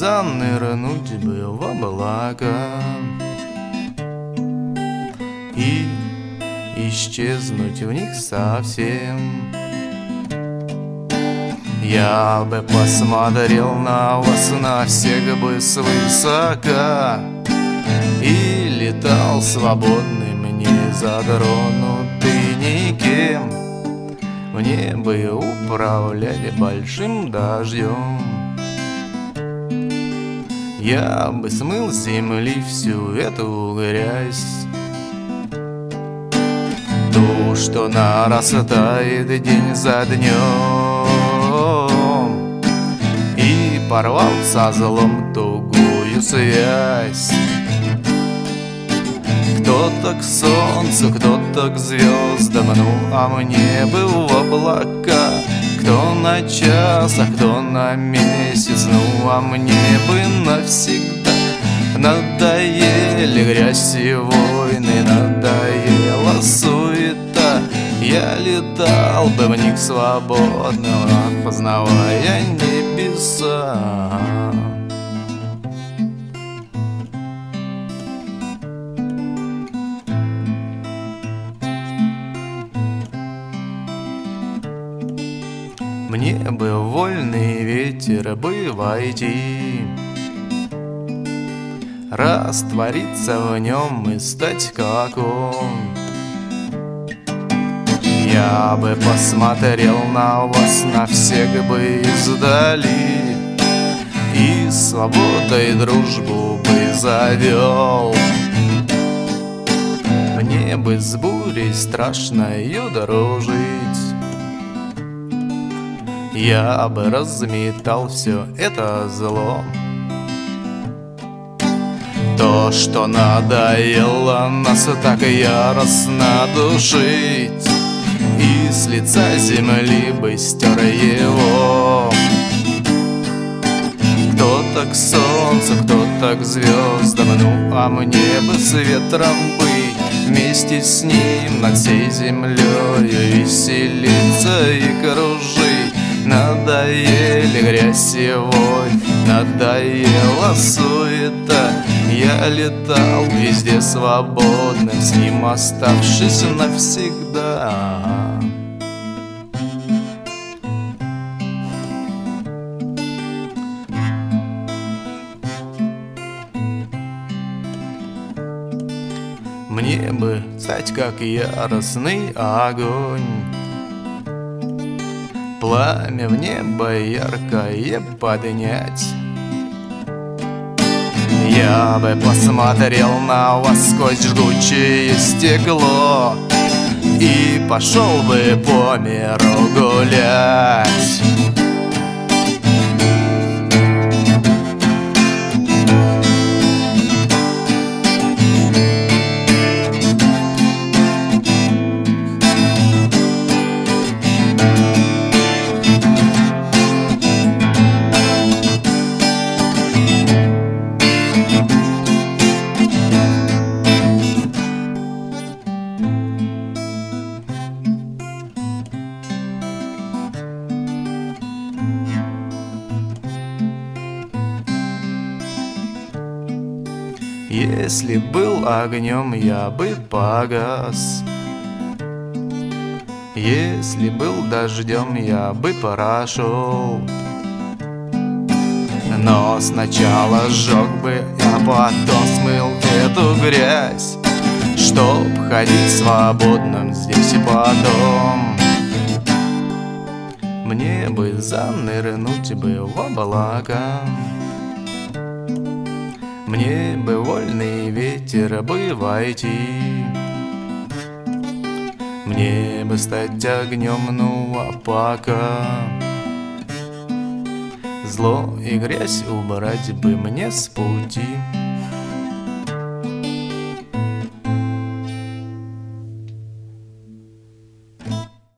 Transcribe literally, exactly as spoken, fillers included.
занырнуть бы в облака и исчезнуть в них совсем. Я бы посмотрел на вас, на всех бы свысока, и летал свободным, не затронутый никем. Мне бы управляли большим дождем. Я бы смыл с земли всю эту грязь, ту, что нарастает день за днем, и порвал со злом тугую связь. Кто-то к солнцу, кто-то к звездам, ну а мне бы в облака. Кто на час, а кто на месяц, ну а мне бы навсегда. Надоели грязь и войны, надоела суета. Я летал бы в них свободно, познавая небеса. Мне бы в вольный ветер бы войти, раствориться в нем и стать как он. Я бы посмотрел на вас, на всех бы издали, и свободой дружбу бы завел. Мне бы с бурей страшною дружить. Я бы разметал все это зло, то, что надоело нас так яростно душить, и с лица земли бы стер его. Кто-то к солнцу, кто-то к звездам, ну а мне бы с ветром быть, вместе с ним над всей землей веселиться и кружить. Надоели грязь и вонь, надоела суета. Я летал везде свободным, с ним оставшись навсегда. Мне бы стать как яростный огонь, пламя в небо яркое поднять. Я бы посмотрел на вас сквозь жгучее стекло и пошел бы по миру гулять. Если был огнем, я бы погас. Если был дождем, я бы прошел. Но сначала сжег бы, а потом смыл эту грязь, чтоб ходить свободным здесь и потом. Мне бы занырнуть бы в облака, мне бы вольный ветер бы войти, мне бы стать огнем, ну а пока зло и грязь убрать бы мне с пути.